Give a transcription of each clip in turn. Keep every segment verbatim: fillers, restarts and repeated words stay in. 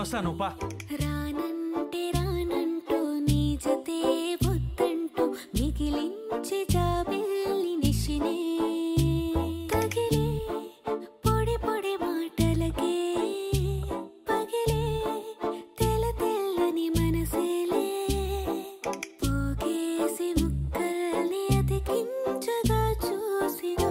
నేనొస్తాను పా. రానంటే రానంటూ నీ జతే వద్దంటూ మిగిలించి జాబిల్లి నిశినే తగిలే పొడి పొడి మాటలకే పగిలే తెల తెల్లని మనసేలే పోగేసి ముక్కల్ని అతికించగా చూసినా.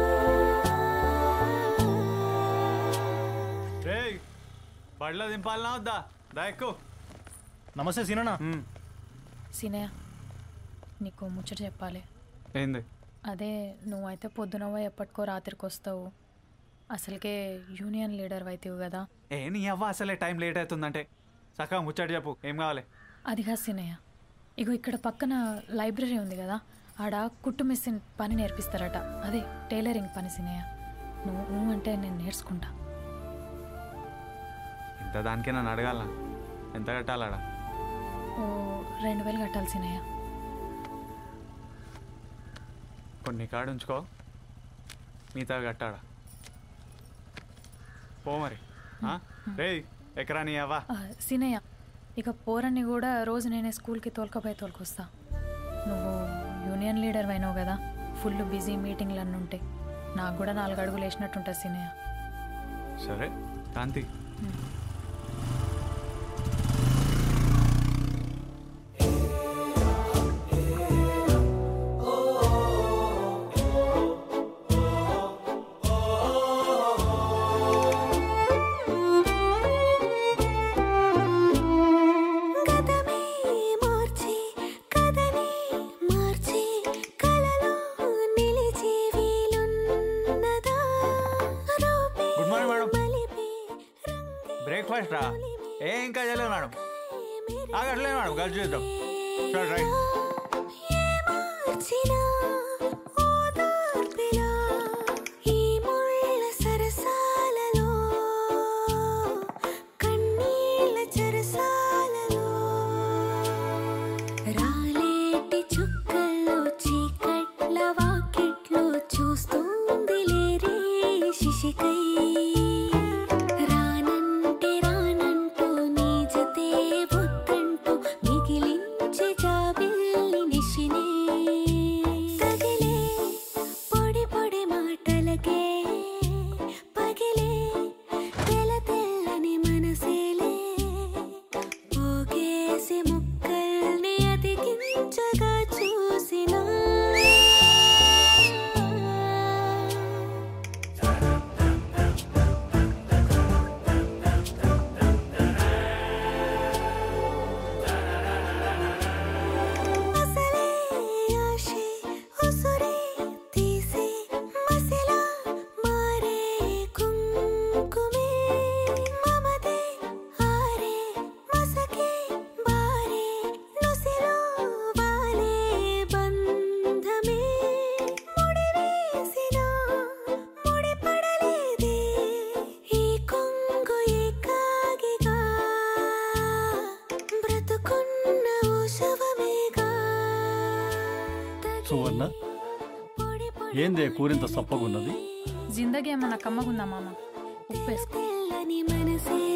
బడిలో దింపాలనా వద్దా? దా ఎక్కువ. నమస్తే సీనన్నా. సీనయ్య, నీకు ముచ్చట చెప్పాలి. ఏంది? అదే నువ్వైతే పొద్దునవో ఎప్పటికో రాత్రికి వస్తావు. అసలుకే యూనియన్ లీడర్ అవుతావు కదా. ఏ నీ అవ్వ అసలే టైం లేట్ అవుతుందంటే చక్కగా ముచ్చట చెప్పు. ఏం కావాలి? అది కాదు సీనయ్య, ఇగో ఇక్కడ పక్కన లైబ్రరీ ఉంది కదా, ఆడ కుట్టు మిషన్ పని నేర్పిస్తారట. అదే టైలరింగ్ పని. సీనయ్య, నువ్వు నువ్వు అంటే నేను నేర్చుకుంటా. ఇంత దానికే నన్ను అడగాలనా? ఎంత కట్టాలడా? ఓ రెండు వేలు కట్టాలి సీనయ్య. కొన్ని కాడు ఉంచుకో, మిగతా కట్టాడా? పో మరి. రే ఎకరా నీ అవ్వా. సీనయ్య, ఇక పోరన్ని కూడా రోజు నేనే స్కూల్కి తోలుకపోయి తోలుకొస్తా. నువ్వు యూనియన్ లీడర్ అయినావు కదా, ఫుల్ బిజీ మీటింగ్లు అన్నీ ఉంటాయి. నాకు కూడా నాలుగు అడుగులు వేసినట్టుంటుంది సీనయ్య. సరే కాంతి. బ్రేక్ఫాస్ట్ రా. ఏ ఇంకా చేయలేదు మేడం. ఆగట్లేదు మేడం, కలిసి చేద్దాం. సరే రైట్. సువర్ణ, ఏందే కూరింత సప్పగున్నది? జిందగీ ఏమన్నా కమ్మగుందా మామ? ఉప్పేసుకో.